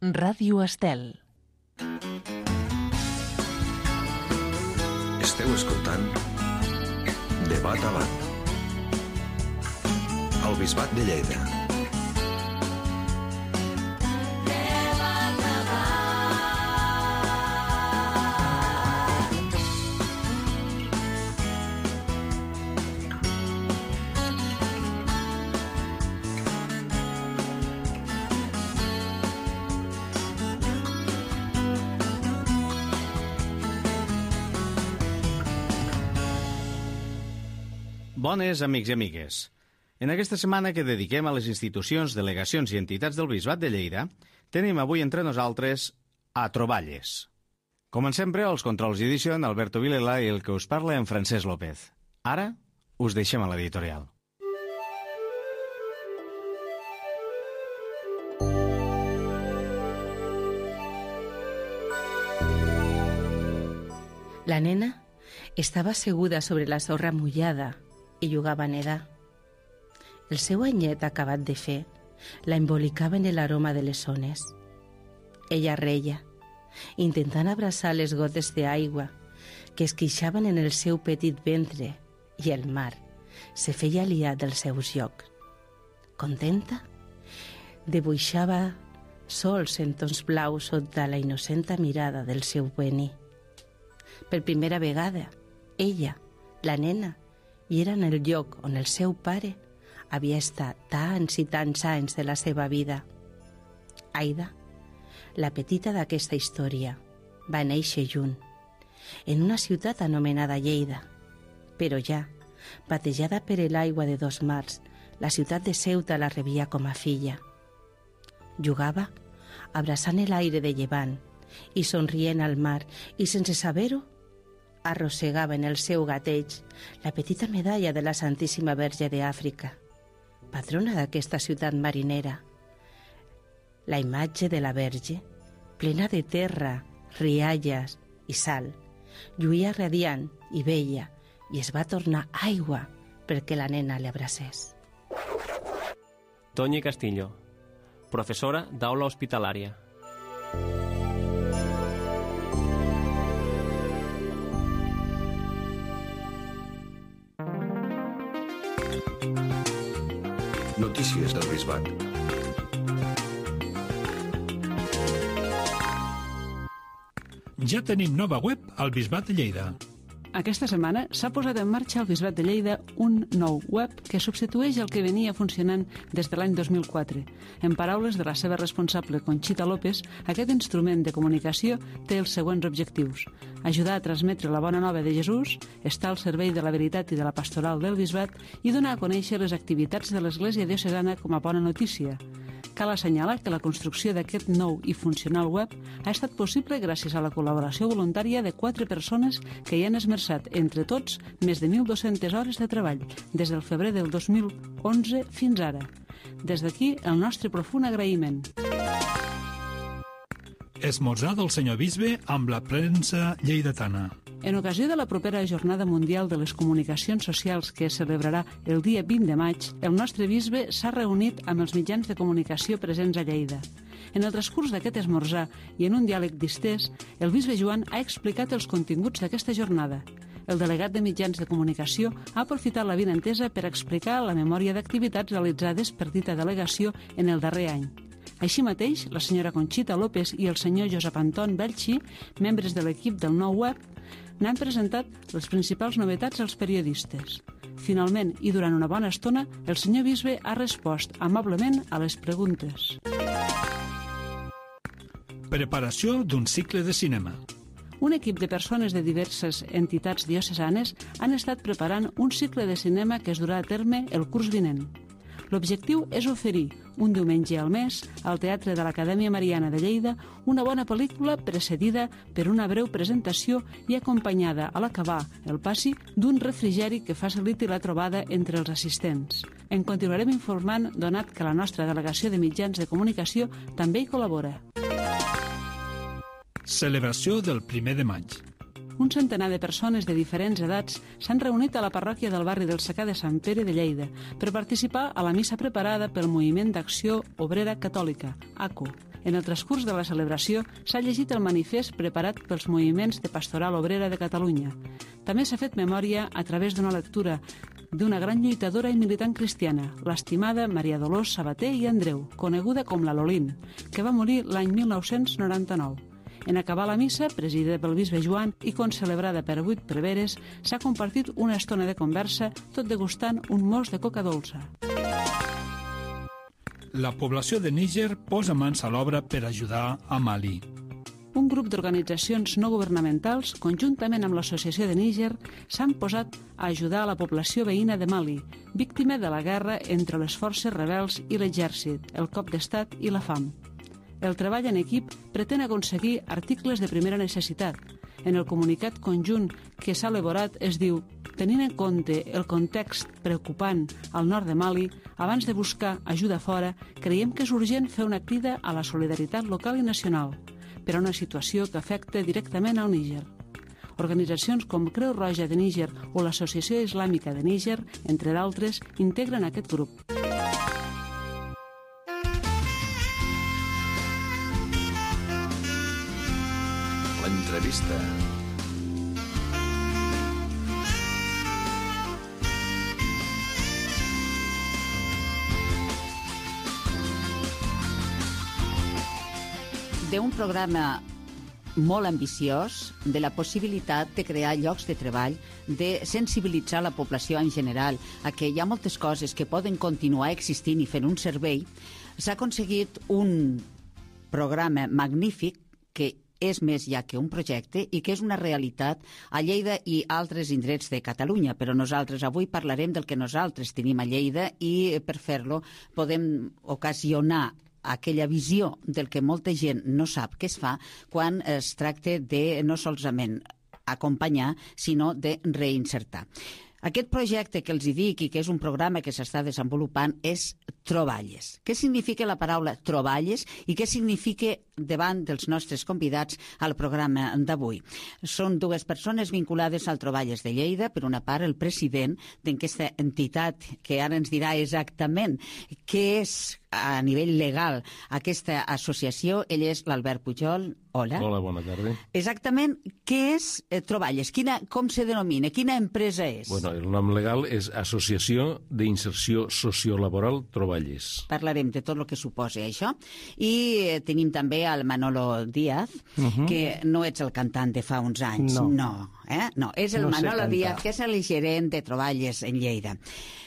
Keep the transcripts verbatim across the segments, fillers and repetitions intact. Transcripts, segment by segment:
Ràdio Estel. Esteu escoltant De Bat a Bat, al Bisbat de Lleida. Bones, amics i amigues. En aquesta setmana que dediquem a les institucions, delegacions i entitats del Bisbat de Lleida, tenim avui entre nosaltres a Troballes. Com sempre, els controls i edició en Alberto Vilela i el que us parla en Francesc López. Ara us deixem a l'editorial. La nena estava asseguda sobre la sorra mullada i jugava a nedar. El seu anyet acabat de fer la embolicava en l'aroma de les ones. Ella reia, intentant abraçar les gotes d'aigua que esquixaven en el seu petit ventre, i el mar se feia aliat dels seus jocs. Contenta, dibuixava sols en tons blaus sota la innocenta mirada del seu vení. Per primera vegada, ella, la nena, i era en el lloc on el seu pare havia estat tants i tants anys de la seva vida. Aida, la petita d'aquesta història, va néixer junt, en una ciutat anomenada Lleida, però ja, batejada per l'aigua de dos mars, la ciutat de Ceuta la rebia com a filla. Jugava, abraçant l'aire de llevant i somrient al mar, i sense saber-ho, arrossegava en el seu gateig la petita medalla de la Santíssima Verge d'Àfrica, patrona d'aquesta ciutat marinera. La imatge de la Verge, plena de terra, rialles i sal, lluïa radiant i bella, i es va tornar aigua perquè la nena l'abracés. Toñi Castillo, professora d'aula hospitalària. Notícies del Bisbat. Ja tenim nova web al Bisbat de Lleida. Aquesta setmana s'ha posat en marxa al Bisbat de Lleida un nou web que substitueix el que venia funcionant des de l'any dos mil quatre. En paraules de la seva responsable, Conxita López, aquest instrument de comunicació té els següents objectius: ajudar a transmetre la bona nova de Jesús, estar al servei de la veritat i de la pastoral del Bisbat i donar a conèixer les activitats de l'Església Diocesana com a bona notícia. Cal assenyalar que la construcció d'aquest nou i funcional web ha estat possible gràcies a la col·laboració voluntària de quatre persones que hi han esmerçat entre tots més de mil dos-centes hores de treball des del febrer del dos mil onze fins ara. Des d'aquí, el nostre profund agraïment. Esmorzar del senyor bisbe amb la premsa lleidatana. En ocasió de la propera Jornada Mundial de les Comunicacions Socials que es celebrarà el dia vint de maig, el nostre bisbe s'ha reunit amb els mitjans de comunicació presents a Lleida. En el transcurs d'aquest esmorzar i en un diàleg distès, el bisbe Joan ha explicat els continguts d'aquesta jornada. El delegat de mitjans de comunicació ha aprofitat la vinentesa per explicar la memòria d'activitats realitzades per dita delegació en el darrer any. Així mateix, la senyora Conxita López i el senyor Josep Anton Belchi, membres de l'equip del nou web, n'han presentat les principals novetats als periodistes. Finalment, i durant una bona estona, el senyor bisbe ha respost amablement a les preguntes. Preparació d'un cicle de cinema. Un equip de persones de diverses entitats diocesanes han estat preparant un cicle de cinema que es durà a terme el curs vinent. L'objectiu és oferir, un diumenge al mes, al Teatre de l'Acadèmia Mariana de Lleida, una bona pel·lícula precedida per una breu presentació i acompanyada a l'acabar el passi d'un refrigeri que faciliti la trobada entre els assistents. En continuarem informant, donat que la nostra delegació de mitjans de comunicació també hi col·labora. Celebració del primer de maig. Un centenar de persones de diferents edats s'han reunit a la parròquia del barri del Secà de Sant Pere de Lleida per participar a la missa preparada pel Moviment d'Acció Obrera Catòlica, A C O. En el transcurs de la celebració s'ha llegit el manifest preparat pels moviments de Pastoral Obrera de Catalunya. També s'ha fet memòria a través d'una lectura d'una gran lluitadora i militant cristiana, l'estimada Maria Dolors Sabater i Andreu, coneguda com la Lolín, que va morir l'any mil nou-cents noranta-nou. En acabar la missa, presidida pel bisbe Joan i concelebrada per vuit preveres, s'ha compartit una estona de conversa, tot degustant un mos de coca dolça. La població de Níger posa mans a l'obra per ajudar a Mali. Un grup d'organitzacions no governamentals, conjuntament amb l'Associació de Níger, s'han posat a ajudar a la població veïna de Mali, víctima de la guerra entre les forces rebels i l'exèrcit, el cop d'estat i la fam. El treball en equip pretén aconseguir articles de primera necessitat. En el comunicat conjunt que s'ha elaborat es diu: tenint en compte el context preocupant al nord de Mali, abans de buscar ajuda fora, creiem que és urgent fer una crida a la solidaritat local i nacional per a una situació que afecta directament al Níger. Organitzacions com Creu Roja de Níger o l'Associació Islàmica de Níger, entre d'altres, integren aquest grup. L'entrevista. D'un programa molt ambiciós, de la possibilitat de crear llocs de treball, de sensibilitzar la població en general a que hi ha moltes coses que poden continuar existint i fent un servei, s'ha aconseguit un programa magnífic que és més ja que un projecte i que és una realitat a Lleida i altres indrets de Catalunya, però nosaltres avui parlarem del que nosaltres tenim a Lleida i per fer-lo podem ocasionar aquella visió del que molta gent no sap què es fa quan es tracta de no solament acompanyar, sinó de reinsertar. Aquest projecte que els hi dic i que és un programa que s'està desenvolupant és Troballes. Què significa la paraula Troballes i què significa davant dels nostres convidats al programa d'avui? Són dues persones vinculades al Troballes de Lleida. Per una part, el president d'aquesta entitat, que ara ens dirà exactament què és a nivell legal aquesta associació. Ell és l'Albert Pujol. Hola. Hola, bona tarda. Exactament, què és eh, Troballes? Quina, com se denomina? Quina empresa és? Bueno, el nom legal és Associació d'Inserció Sociolaboral Troballes. Parlarem de tot el que suposa això. I eh, tenim també el Manolo Díaz, uh -huh. que no ets el cantant de fa uns anys. No. No, eh? no és el no Manolo Díaz, que és el gerent de Troballes en Lleida.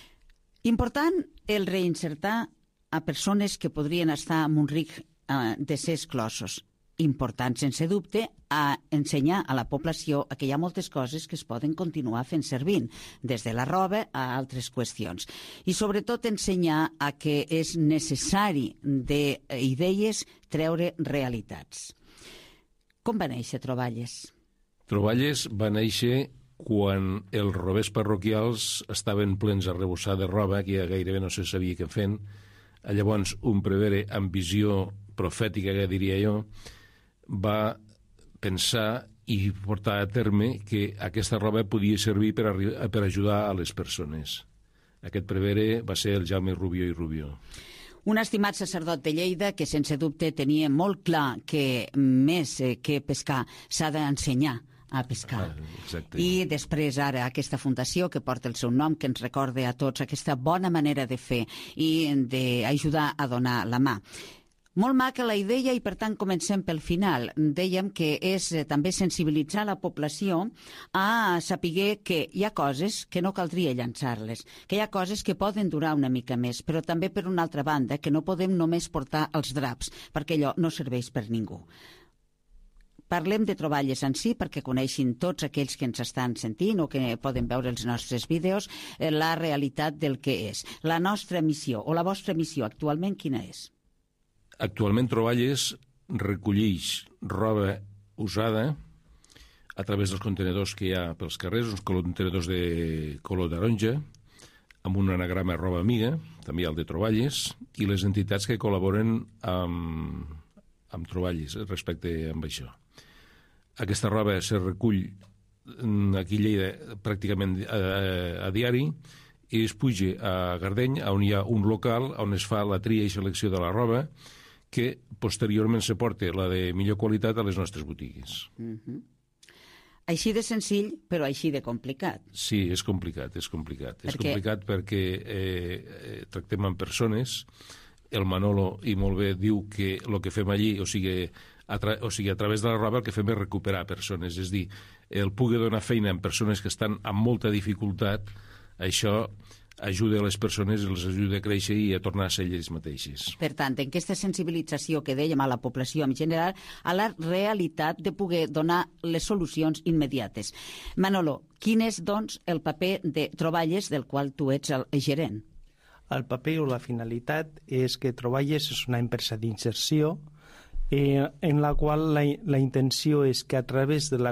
Important el reinsertar a persones que podrien estar en un risc eh, de ser exclosos. Important, sense dubte, a ensenyar a la població que hi ha moltes coses que es poden continuar fent servint, des de la roba a altres qüestions. I sobretot ensenyar a que és necessari d'idees treure realitats. Com va néixer Troballes? Troballes va néixer quan els robers parroquials estaven plens a rebossar de roba, que ja gairebé no se sabia què fent. Llavors, un prevere amb visió profètica, que diria jo, va pensar i portar a terme que aquesta roba podia servir per, per ajudar a les persones. Aquest prevere va ser el Jaume Rubió i Rubió. Un estimat sacerdot de Lleida que, sense dubte, tenia molt clar que més que pescar s'ha d'ensenyar a pescar. Ah, I després ara aquesta fundació que porta el seu nom, que ens recorda a tots aquesta bona manera de fer i d'ajudar a donar la mà. Molt maca la idea i, per tant, comencem pel final. Dèiem que és eh, també sensibilitzar la població a saber que hi ha coses que no caldria llançar-les, que hi ha coses que poden durar una mica més, però també, per una altra banda, que no podem només portar els draps, perquè allò no serveix per ningú. Parlem de Troballes en si perquè coneixin tots aquells que ens estan sentint o que poden veure els nostres vídeos eh, la realitat del que és. La nostra missió o la vostra missió actualment quina és? Actualment Troballes recolleix roba usada a través dels contenedors que hi ha pels carrers, uns contenedors de color taronja, amb un anagrama roba amiga, també el de Troballes, i les entitats que col·laboren amb, amb Troballes respecte amb això. Aquesta roba se recull aquí a Lleida pràcticament a, a diari i es puja a Gardeny, on hi ha un local on es fa la tria i selecció de la roba, que posteriorment se porta la de millor qualitat a les nostres botigues. Mm-hmm. Així de senzill, però així de complicat. Sí, és complicat, és complicat. Per és què? complicat perquè eh, eh, tractem amb persones. El Manolo, i molt bé, diu que el que fem allí, o sigui, a, tra o sigui, a través de la roba el que fem és recuperar persones. És dir, el poder donar feina a persones que estan amb molta dificultat, això ajuda a les persones, els ajuda a créixer i a tornar a ser ells mateixes. Per tant, en aquesta sensibilització que dèiem a la població en general, a la realitat de poder donar les solucions immediates. Manolo, quin és, doncs, el paper de Troballes, del qual tu ets el gerent? El paper o la finalitat és que Troballes és una empresa d'inserció eh, en la qual la, la intenció és que a través de la,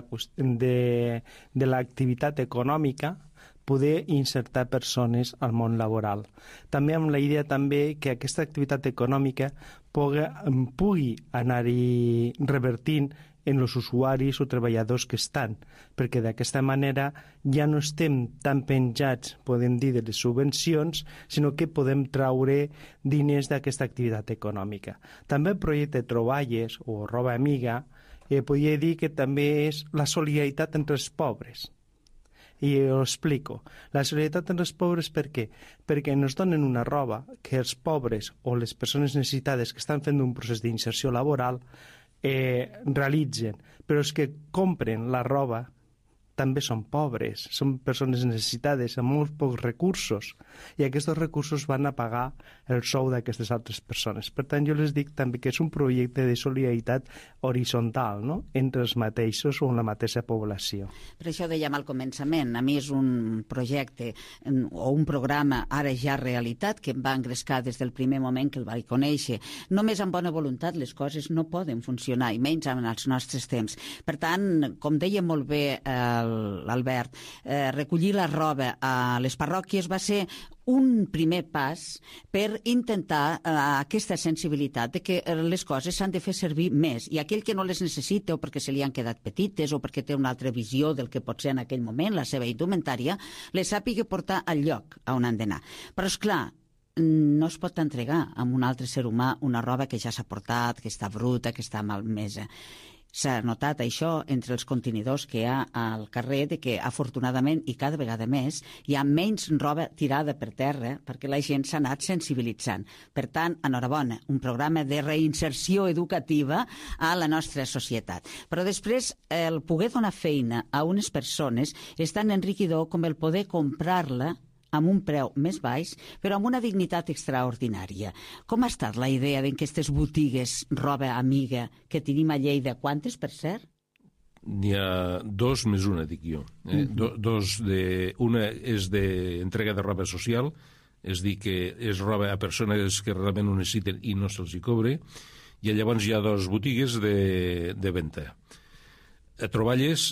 de, de l'activitat econòmica poder insertar persones al món laboral. També amb la idea també que aquesta activitat econòmica pugui, pugui anar-hi revertint en els usuaris o treballadors que estan, perquè d'aquesta manera ja no estem tan penjats, podem dir, de les subvencions, sinó que podem traure diners d'aquesta activitat econòmica. També el projecte Troballes o Roba Amiga eh, podria dir que també és la solidaritat entre els pobres. I ho explico. La solidaritat entre els pobres per què? Perquè ens donen una roba que els pobres o les persones necessitades que estan fent un procés d'inserció laboral eh, realitzen, però els que compren la roba també són pobres, són persones necessitades amb molts pocs recursos i aquests recursos van a pagar el sou d'aquestes altres persones. Per tant, jo les dic també que és un projecte de solidaritat horitzontal, no?, entre els mateixos o la mateixa població. Per això dèiem al començament, a mi és un projecte o un programa ara ja realitat que em va engrescar des del primer moment que el vaig conèixer. Només amb bona voluntat les coses no poden funcionar, i menys en els nostres temps. Per tant, com deia molt bé eh, l'Albert, eh, recollir la roba a les parròquies va ser un primer pas per intentar eh, aquesta sensibilitat de que les coses s'han de fer servir més, i aquell que no les necessita o perquè se li han quedat petites o perquè té una altra visió del que pot ser en aquell moment la seva indumentària, les sàpiga portar al lloc on han d'anar. Però, esclar, no es pot entregar a un altre ser humà una roba que ja s'ha portat, que està bruta, que està malmesa. S'ha notat això entre els contenidors que hi ha al carrer, de que afortunadament i cada vegada més hi ha menys roba tirada per terra perquè la gent s'ha anat sensibilitzant. Per tant, enhorabona, un programa de reinserció educativa a la nostra societat. Però després, el poder donar feina a unes persones és tan enriquidor com el poder comprar-la amb un preu més baix, però amb una dignitat extraordinària. Com ha estat la idea d'aquestes botigues Roba Amiga que tenim a Lleida? Quantes, per cert? N'hi ha dos més una, dic jo. Eh? Uh-huh. Do, dos de, una és d'entrega de roba social, és dir, que és roba a persones que realment ho necessiten i no se'ls hi cobre, i llavors hi ha dos botigues de, de venda. A Troballes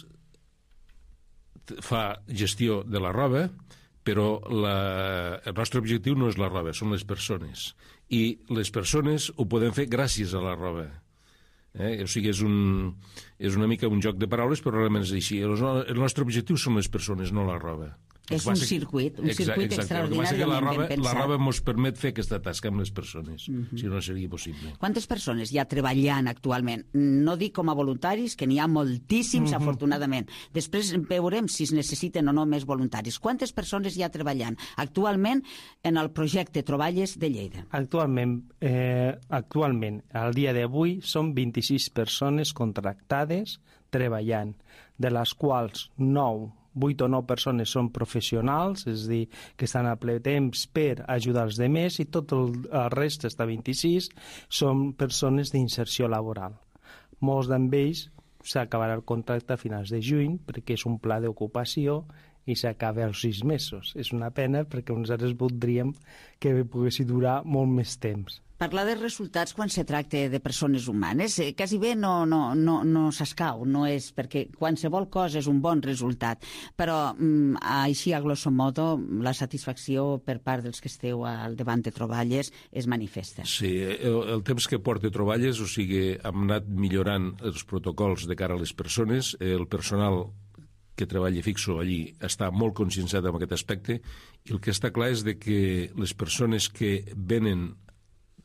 fa gestió de la roba, però la, el nostre objectiu no és la roba, són les persones. I les persones ho podem fer gràcies a la roba. Eh? O sigui, és, un, és una mica un joc de paraules, però realment és així. El, el nostre objectiu són les persones, no la roba. És un circuit, un circuit extraordinari. La roba, la roba ens permet fer aquesta tasca amb les persones, uh-huh. Si no seria possible. Quantes persones hi ha treballant actualment? No dic com a voluntaris, que n'hi ha moltíssims, uh-huh. Afortunadament. Després veurem si es necessiten o no més voluntaris. Quantes persones hi ha treballant actualment en el projecte Troballes de Lleida? Actualment, eh, actualment al dia d'avui, són vint-i-sis persones contractades treballant, de les quals nou vuit o nou persones són professionals, és a dir, que estan a ple temps per ajudar els demés, i tot el, el rest, està vint-i-sis, són persones d'inserció laboral. Molts d'ells s'acabarà el contracte a finals de juny, perquè és un pla d'ocupació i s'acaba als sis mesos. És una pena perquè nosaltres voldríem que poguessi durar molt més temps. Parlar de resultats quan se tracta de persones humanes eh, quasi bé no, no, no, no s'escau, no és perquè qualsevol cosa és un bon resultat, però mm, així a grosso modo la satisfacció per part dels que esteu al davant de Troballes és manifesta. Sí, el, el temps que porta Troballes, o sigui, hem anat millorant els protocols de cara a les persones, el personal que treballa fixo allí està molt conscienciat en aquest aspecte, i el que està clar és de que les persones que venen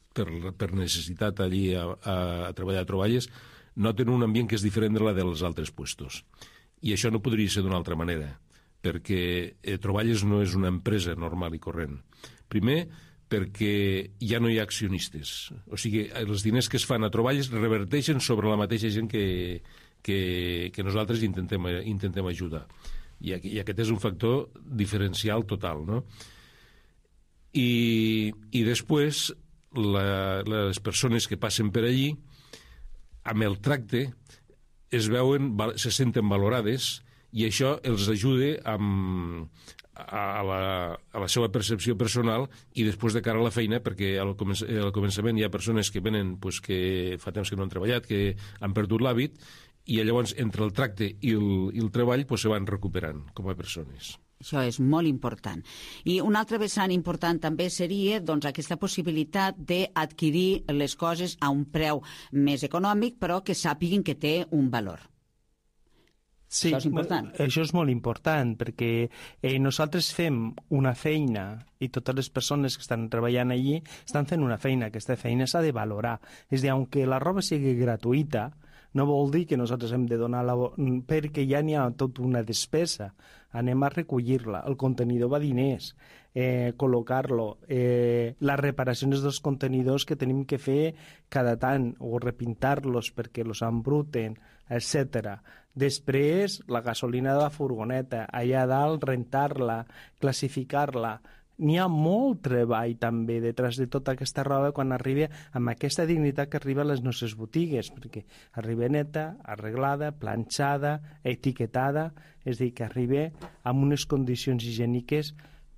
per, per necessitat allí a, a, a treballar a Troballes, noten un ambient que és diferent de la dels altres puestos. I això no podria ser d'una altra manera, perquè eh, Troballes no és una empresa normal i corrent. Primer, perquè ja no hi ha accionistes. O sigui, els diners que es fan a Troballes reverteixen sobre la mateixa gent que, que, que nosaltres intentem, intentem ajudar. I, I aquest és un factor diferencial total, no? I, i després, la, les persones que passen per allí, amb el tracte, es veuen, se senten valorades i això els ajuda amb, a, la, a la seva percepció personal i després de cara a la feina, perquè al, començ, al començament hi ha persones que venen pues, que fa temps que no han treballat, que han perdut l'hàbit, i llavors entre el tracte i el, i el treball pues, se van recuperant com a persones. Això és molt important. I un altre vessant important també seria doncs, aquesta possibilitat d'adquirir les coses a un preu més econòmic, però que sàpiguin que té un valor. Sí, això és important. Això és molt important, perquè eh, nosaltres fem una feina i totes les persones que estan treballant allí estan fent una feina. Aquesta feina s'ha de valorar. És a dir, aunque la roba sigui gratuïta, no vol dir que nosaltres hem de donar la... perquè ja n'hi ha tota una despesa. Anem a recollir-la. El contenidor va diners, eh, col·locar-lo, eh, les reparacions dels contenidors que tenim que fer cada tant, o repintar-los perquè los embruten, etcètera. Després, la gasolina de la furgoneta, allà dalt, rentar-la, classificar-la. N'hi ha molt treball també detrás de tota aquesta roba quan arriba amb aquesta dignitat que arriba a les nostres botigues, perquè arriba neta, arreglada, planxada, etiquetada, és a dir, que arriba amb unes condicions higièniques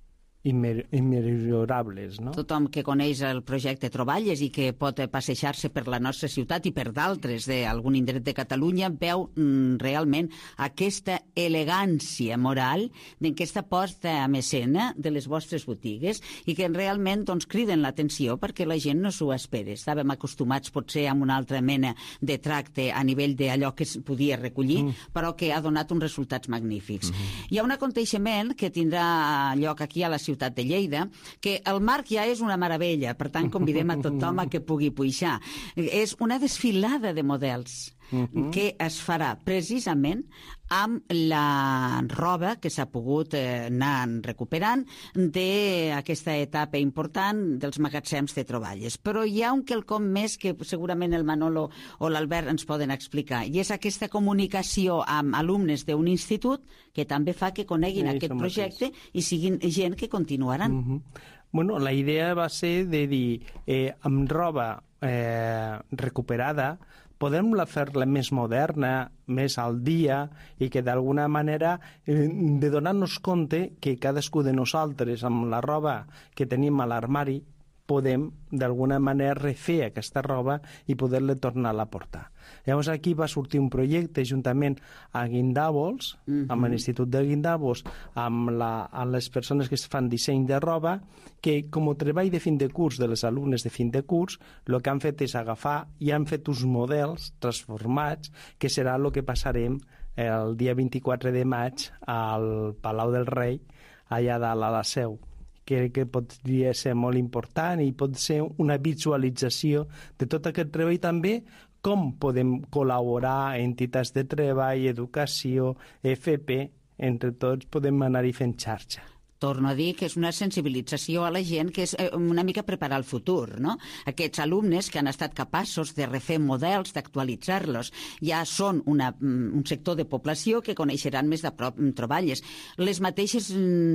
immillorables, no? Tothom que coneix el projecte Troballes i que pot passejar-se per la nostra ciutat i per d'altres d'algun indret de Catalunya veu mm, realment aquesta elegància moral d'aquesta posta en escena de les vostres botigues i que realment doncs, criden l'atenció perquè la gent no s'ho espera. Estàvem acostumats potser a una altra mena de tracte a nivell d'allò que es podia recollir, mm. però que ha donat uns resultats magnífics. Mm-hmm. Hi ha un aconteixement que tindrà lloc aquí a la ciutat ciutat de Lleida, que el marc ja és una meravella, per tant convidem a tothom a que pugui puixar. És una desfilada de models uh-huh. que es farà precisament amb la roba que s'ha pogut eh, anar recuperant d'aquesta etapa important dels magatzems de Troballes. Però hi ha un quelcom més que segurament el Manolo o l'Albert ens poden explicar, i és aquesta comunicació amb alumnes d'un institut que també fa que coneguin sí, aquest projecte mateix. I siguin gent que continuaran. Uh-huh. Bueno, la idea va ser de dir, eh, amb roba eh, recuperada, podem-la fer-la més moderna, més al dia, i que d'alguna manera eh, de donar-nos compte que cadascú de nosaltres, amb la roba que tenim a l'armari, podem d'alguna manera refer aquesta roba i poder-la tornar a portar. Llavors aquí va sortir un projecte juntament a Guindàvols, mm-hmm. amb l'Institut de Guindàvols, amb, la, amb les persones que fan disseny de roba, que com a treball de fin de curs de les alumnes de fin de curs, el que han fet és agafar i han fet uns models transformats, que serà el que passarem el dia vint-i-quatre de maig al Palau del Rei, allà dalt a la Seu, que, que podria ser molt important i pot ser una visualització de tot aquest treball també, com podem col·laborar entitats de treball, educació, F P, entre tots podem anar-hi fent xarxa. Torno a dir que és una sensibilització a la gent que és una mica preparar el futur, no? Aquests alumnes que han estat capaços de refer models, d'actualitzar-los, ja són una, un sector de població que coneixeran més de prop Troballes. Les mateixes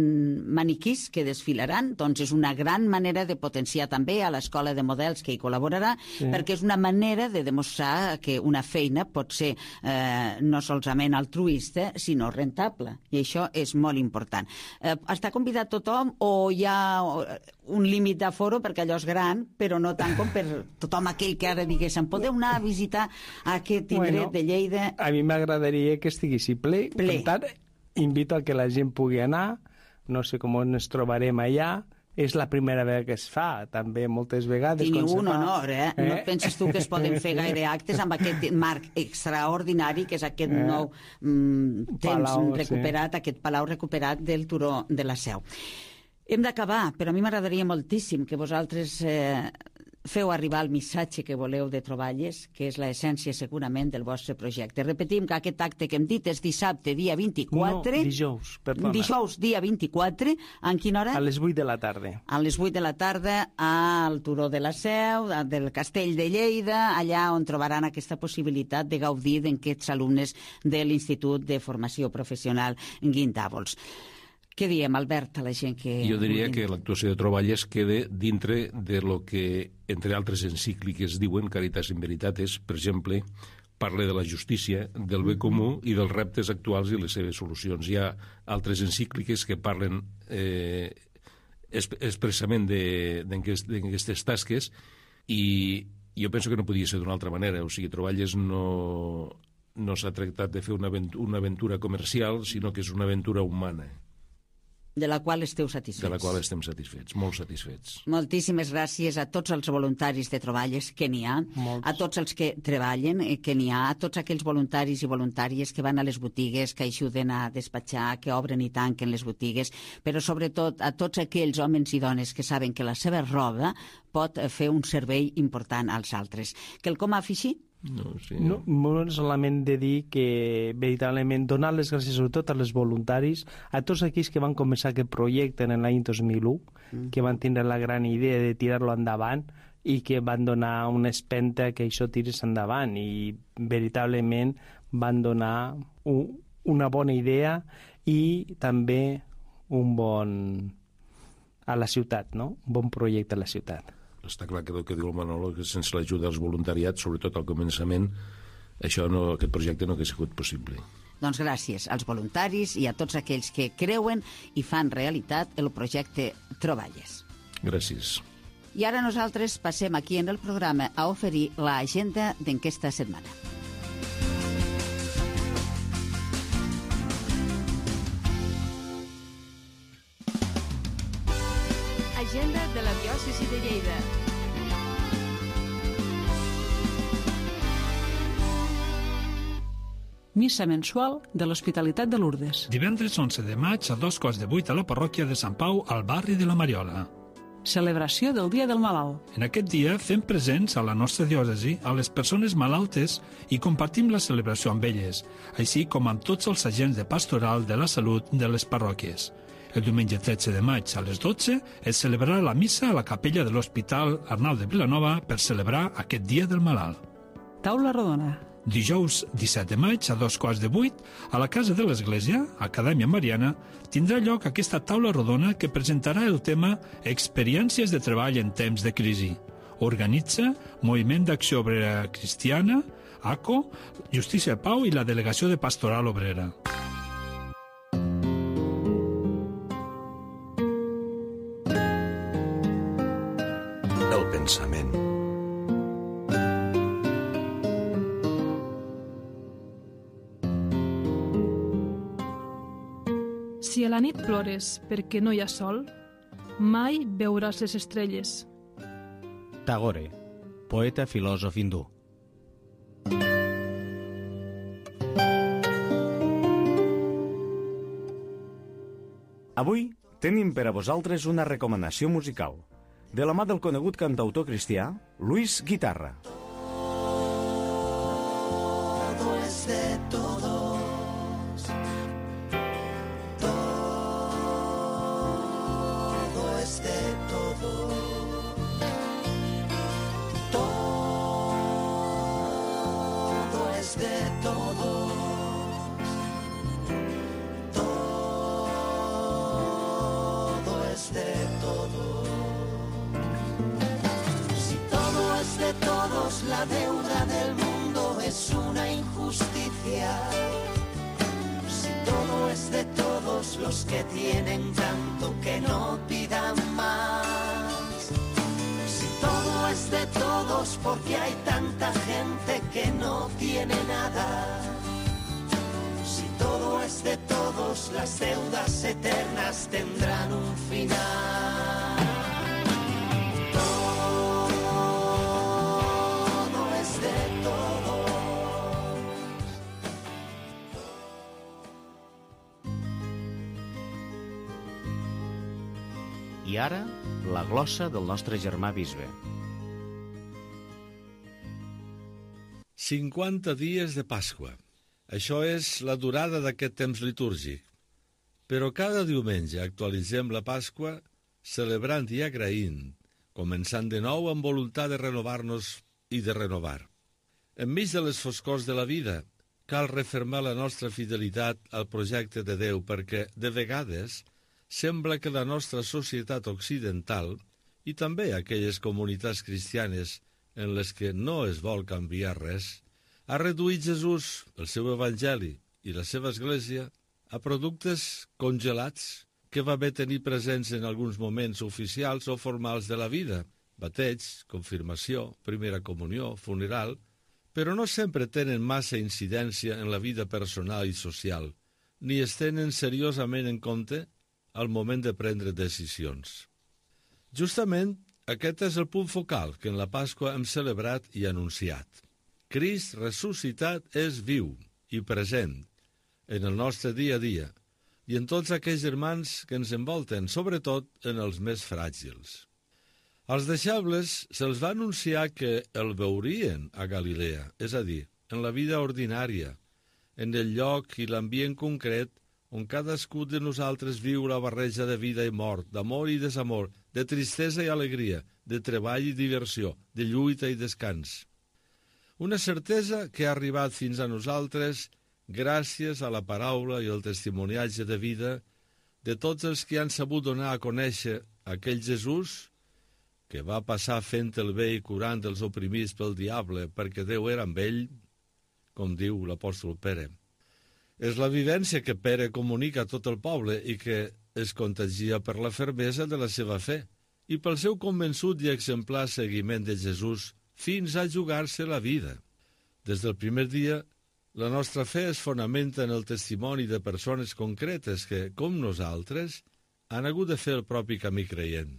maniquís que desfilaran, doncs és una gran manera de potenciar també a l'escola de models que hi col·laborarà, sí. perquè és una manera de demostrar que una feina pot ser eh, no solament altruista, sinó rentable. I això és molt important. Eh, està convidat tothom o hi ha un límit d'aforo perquè allò és gran, però no tant com per tothom aquell que ara diguéssim podeu anar a visitar aquest indret bueno, de Lleida? A mi m'agradaria que estiguessi ple, ple. Per tant, invito a que la gent pugui anar, no sé com ens trobarem allà. És la primera vegada que es fa, també moltes vegades. Teniu un honor, eh? eh? No et penses tu que es poden fer gaire actes amb aquest marc extraordinari que és aquest eh? nou mm, temps palau, recuperat, sí. aquest palau recuperat del turó de la Seu. Hem d'acabar, però a mi m'agradaria moltíssim que vosaltres eh, feu arribar el missatge que voleu de Troballes, que és l'essència segurament del vostre projecte. Repetim que aquest acte que hem dit és dissabte, dia vint-i-quatre. No, dijous, perdona. Dijous, dia vint-i-quatre. En quina hora? A les vuit de la tarda. A les vuit de la tarda al Turó de la Seu, del Castell de Lleida, allà on trobaran aquesta possibilitat de gaudir d'aquests alumnes de l'Institut de Formació Professional Guindàvols. Què diem, Albert, a la gent que... Jo diria que l'actuació de Troballes queda dintre de lo que, entre altres encícliques, diuen Caritas in Veritatis, per exemple, parla de la justícia, del bé comú i dels reptes actuals i les seves solucions. Hi ha altres encícliques que parlen eh, expressament d'aquestes tasques i jo penso que no podia ser d'una altra manera. O sigui, Troballes no, no s'ha tractat de fer una aventura, una aventura comercial, sinó que és una aventura humana. De la qual esteu satisfets. De la qual estem satisfets, molt satisfets. Moltíssimes gràcies a tots els voluntaris de Troballes, que n'hi ha, Molts. a tots els que treballen, que n'hi ha, a tots aquells voluntaris i voluntàries que van a les botigues, que ajuden a despatxar, que obren i tanquen les botigues, però sobretot a tots aquells homes i dones que saben que la seva roba pot fer un servei important als altres. Quelcom a afegir? No, sí. no, molt solament de dir que veritablement donar les gràcies sobretot als voluntaris, a tots aquells que van començar aquest projecte en l'any dos mil u, mm. que van tindre la gran idea de tirar-lo endavant i que van donar una espenta que això tirés endavant i veritablement van donar un, una bona idea i també un bon a la ciutat, no? Un bon projecte a la ciutat. Està clar que el que diu el Manolo, que sense l'ajuda dels voluntariats, sobretot al començament, això no, aquest projecte no hauria sigut possible. Doncs gràcies als voluntaris i a tots aquells que creuen i fan realitat el projecte Troballes. Gràcies. I ara nosaltres passem aquí en el programa a oferir l'agenda d'aquesta setmana. Agenda de la diòcesi de Lleida. Missa mensual de l'Hospitalitat de Lourdes. Divendres onze de maig a dos quarts de vuit a la parròquia de Sant Pau, al barri de la Mariola. Celebració del Dia del Malalt. En aquest dia fem presents a la nostra diòcesi a les persones malaltes i compartim la celebració amb elles, així com amb tots els agents de pastoral de la salut de les parròquies. El diumenge tretze de maig a les dotze es celebrarà la missa a la capella de l'Hospital Arnau de Vilanova per celebrar aquest Dia del Malalt. Taula rodona. Dijous disset de maig a dos quarts de vuit a la Casa de l'Església, Acadèmia Mariana, tindrà lloc aquesta taula rodona que presentarà el tema Experiències de treball en temps de crisi. Organitza Moviment d'Acció Obrera Cristiana, A C O, Justícia Pau i la Delegació de Pastoral Obrera. El pensament. Si a la nit plores perquè no hi ha sol, mai veuràs les estrelles. Tagore, poeta filòsof hindú. Avui tenim per a vosaltres una recomanació musical, de la mà del conegut cantautor cristià Luis Guitarra. Todo es de todos. Todo es de todos. Todo es de todos. Todo es de todos. Si todo es de todos, la deuda del mundo es una injusticia. Si todo es de todos, los que tienen tanto que no pidan más. Si todo es de todos, porque hay tanta gente que no tiene nada. Si todo es de todos, las deudas eternas tendrán un final. I ara, la glossa del nostre germà bisbe. cinquanta dies de Pasqua. Això és la durada d'aquest temps litúrgic. Però cada diumenge actualitzem la Pasqua celebrant i agraint, començant de nou amb voluntat de renovar-nos i de renovar. Enmig de les foscors de la vida, cal refermar la nostra fidelitat al projecte de Déu perquè, de vegades, sembla que la nostra societat occidental i també aquelles comunitats cristianes en les que no es vol canviar res, ha reduït Jesús, el seu evangeli i la seva església a productes congelats que va bé tenir presents en alguns moments oficials o formals de la vida, bateig, confirmació, primera comunió, funeral, però no sempre tenen massa incidència en la vida personal i social, ni es tenen seriosament en compte al moment de prendre decisions. Justament, aquest és el punt focal que en la Pasqua hem celebrat i anunciat. Crist ressuscitat és viu i present en el nostre dia a dia i en tots aquells germans que ens envolten, sobretot en els més fràgils. Als deixebles se'ls va anunciar que el veurien a Galilea, és a dir, en la vida ordinària, en el lloc i l'ambient concret on cadascú de nosaltres viu la barreja de vida i mort, d'amor i desamor, de tristesa i alegria, de treball i diversió, de lluita i descans. Una certesa que ha arribat fins a nosaltres gràcies a la paraula i el testimoniatge de vida de tots els que han sabut donar a conèixer aquell Jesús que va passar fent el bé i curant els oprimits pel diable perquè Déu era amb ell, com diu l'apòstol Pere. És la vivència que Pere comunica a tot el poble i que es contagia per la fermesa de la seva fe i pel seu convençut i exemplar seguiment de Jesús fins a jugar-se la vida. Des del primer dia, la nostra fe es fonamenta en el testimoni de persones concretes que, com nosaltres, han hagut de fer el propi camí creient.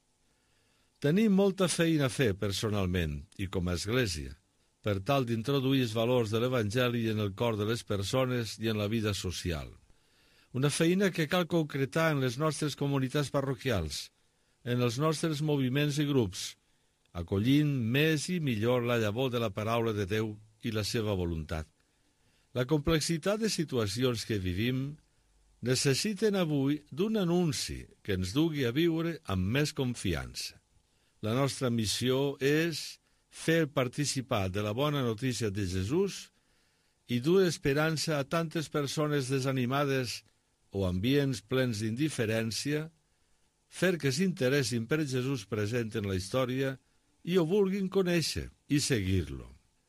Tenim molta feina a fer personalment i com a església, per tal d'introduir els valors de l'Evangeli en el cor de les persones i en la vida social. Una feina que cal concretar en les nostres comunitats parroquials, en els nostres moviments i grups, acollint més i millor la llavor de la paraula de Déu i la seva voluntat. La complexitat de situacions que vivim necessiten avui d'un anunci que ens dugui a viure amb més confiança. La nostra missió és fer participar de la bona notícia de Jesús i dur esperança a tantes persones desanimades o ambients plens d'indiferència, fer que s'interessin per Jesús present en la història i ho vulguin conèixer i seguir-lo.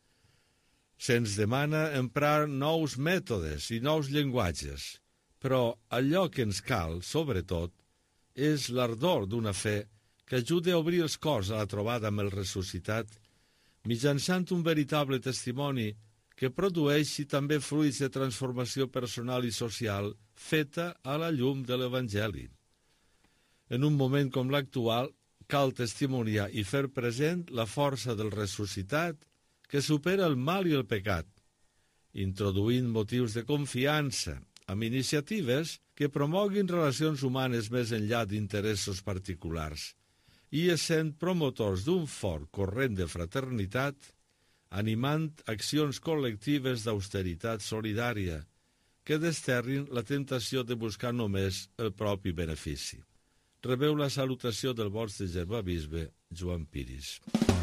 Se'ns demana emprar nous mètodes i nous llenguatges, però allò que ens cal, sobretot, és l'ardor d'una fe que ajudi a obrir els cors a la trobada amb el ressuscitat, mitjançant un veritable testimoni que produeixi també fruits de transformació personal i social feta a la llum de l'Evangeli. En un moment com l'actual, cal testimoniar i fer present la força del ressuscitat que supera el mal i el pecat, introduint motius de confiança amb iniciatives que promoguin relacions humanes més enllà d'interessos particulars i essent promotors d'un fort corrent de fraternitat, animant accions col·lectives d'austeritat solidària que desterrin la tentació de buscar només el propi benefici. Rebeu la salutació del vostre germà-bisbe Joan Piris.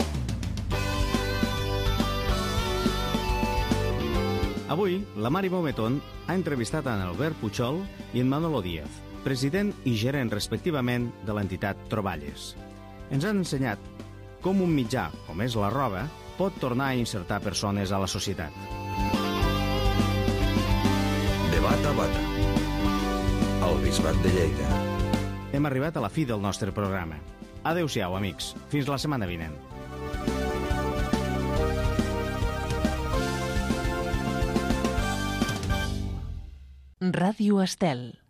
Avui, la Mari Mometón ha entrevistat en Albert Puchol i en Manolo Díaz, president i gerent respectivament de l'entitat Troballes. Ens han ensenyat com un mitjà, com és la roba, pot tornar a insertar persones a la societat. De bata a bata. El Bisbat de Lleida. Hem arribat a la fi del nostre programa. Adéu-siau, amics. Fins la setmana vinent. Ràdio Estel.